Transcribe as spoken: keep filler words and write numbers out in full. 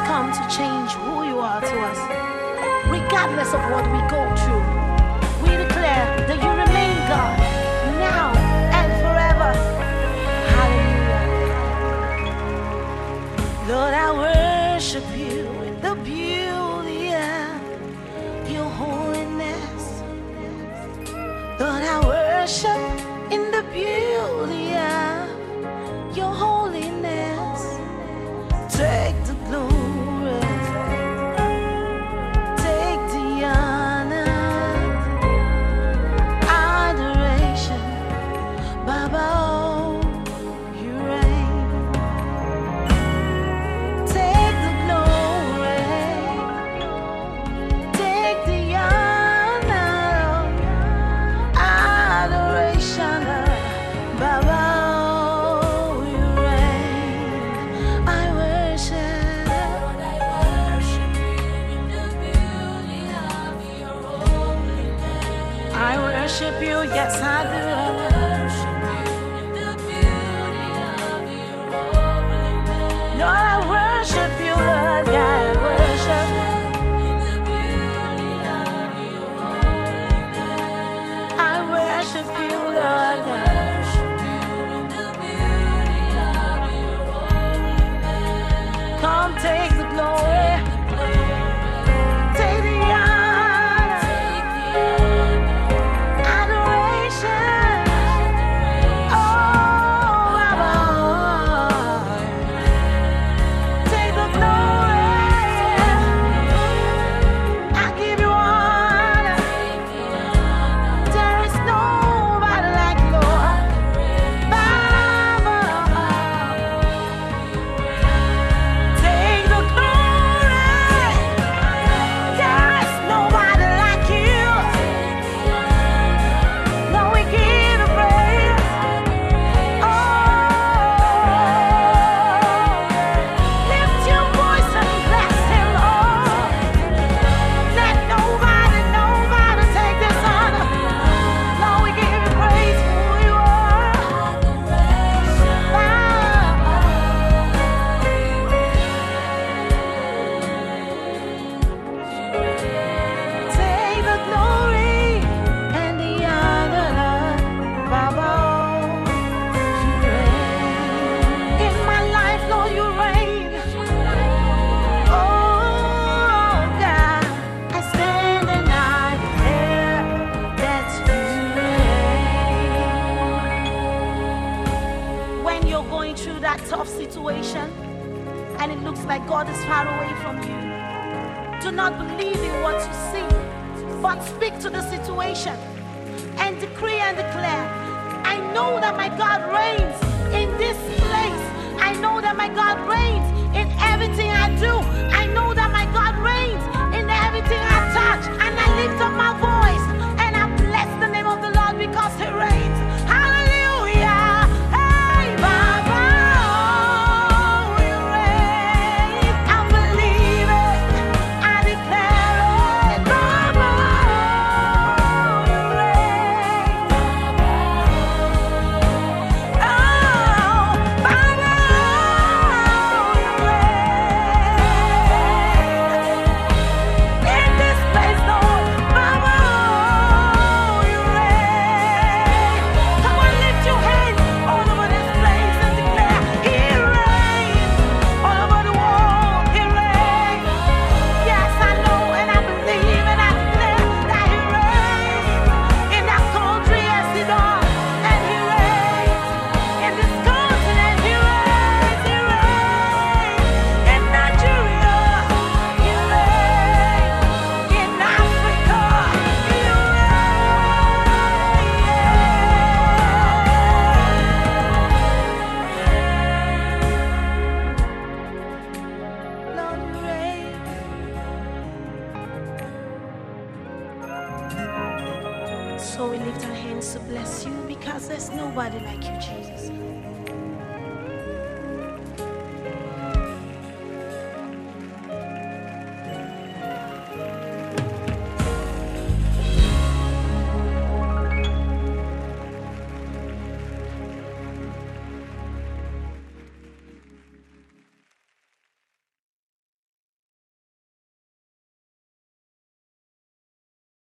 come to change who you are to us. Regardless of what we go through, we declare that you remain God, now and forever. Hallelujah. Lord, I worship you in the beauty of your holiness. Lord, I worship in the beauty of your holiness. Take the glory, take the honor, adoration, Baba, oh, you reign. Take the glory, take the honor, adoration, Baba. I worship you, yes I do. Lord, I worship you, Lord, yeah, I worship you. I worship you, Lord, yeah. Come take the glory. Tough situation and it looks like God is far away from you, do not believe in what you see, but speak to the situation and decree and declare, I know that my God reigns in this place. I know that my God reigns in everything I do. I know that my God reigns in everything I touch, and I lift up my voice and I bless the name of the Lord because he reigns. Hallelujah. Hey, Baba. So we lift our hands to bless you because there's nobody like you, Jesus.